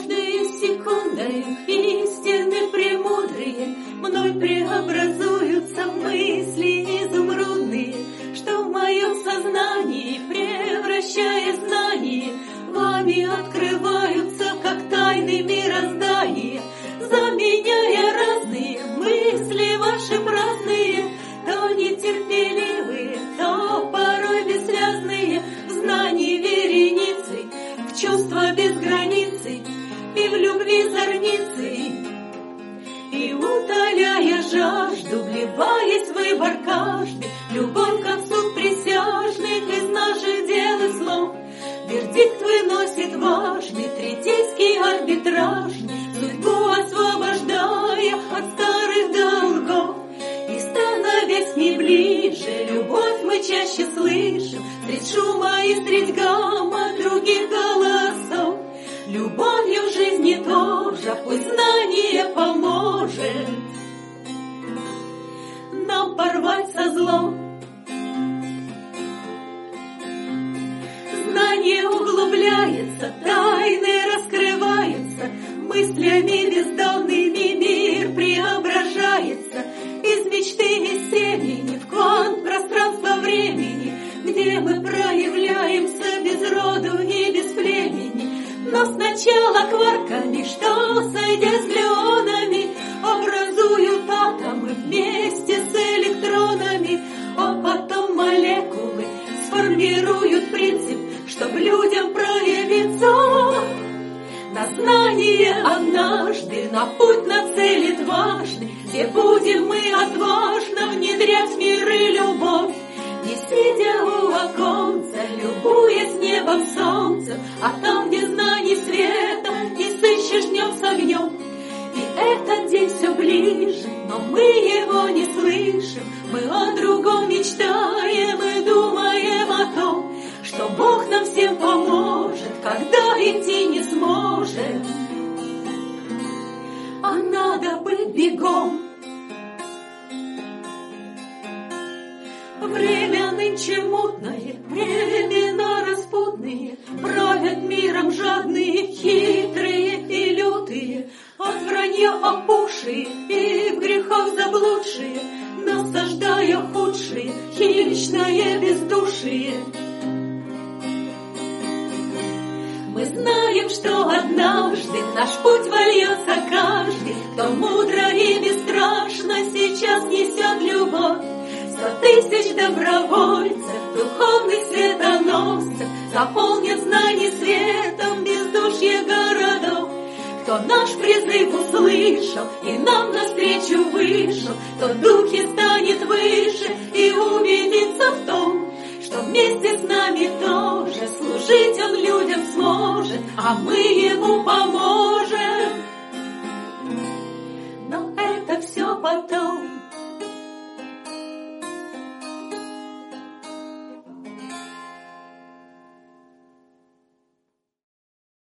каждой секундой истины премудрые мной преобразуются в мысли изумрудные, что в моем сознании, превращая знания, вами открываются, как тайны мироздания, заменяя разные мысли ваши праздные, то нетерпеливые, то порой бессвязные, в знании вереницей, в чувства без границы и в любви зорницы. И утоляя жажду, вливаясь в выбор каждый, любовь как суд присяжных из наших дел и слов, вердикт выносит важный, третейский арбитражный, судьбу освобождая от старых долгов. И становясь не ближе, любовь мы чаще слышим средь шума и средь гамма других голосов. Любовью в жизни тоже пусть знание поможет нам порвать со злом. Знание углубляется, тайны раскрываются, мыслями бездонными мир преображается. Из мечты и семени в квант пространства времени, где мы проявляемся без роду и без племени. Но сначала кварками, что, сойдя с глюонами, образуют атомы вместе с электронами, а потом молекулы сформируют принцип, чтоб людям проявиться. На знание однажды, на путь нацелит важный, где будем мы отважно внедрять в миры любовь. Не сидя у оконца, любуясь небом солнцем, а там, где знаний светом, не сыщешь днем с огнем. И этот день все ближе, но мы его не слышим. Мы о другом мечтаем и думаем о том, что Бог нам всем поможет, когда идти не сможем. А надо бы бегом. Время нынче мутное, времена распутные, правят миром жадные, хитрые и лютые, от вранья опухшие и в грехах заблудшие, насаждая худшие, хищное бездушие. Мы знаем, что однажды в наш путь вольется каждый, кто мудро и бесстрашно сейчас несет любовь. 100 тысяч добровольцев, духовных светоносцев заполнят знаний светом бездушье городов. Кто наш призыв услышал и нам навстречу вышел, тот духе станет выше и убедится в том, что вместе с нами тоже служить он людям сможет, а мы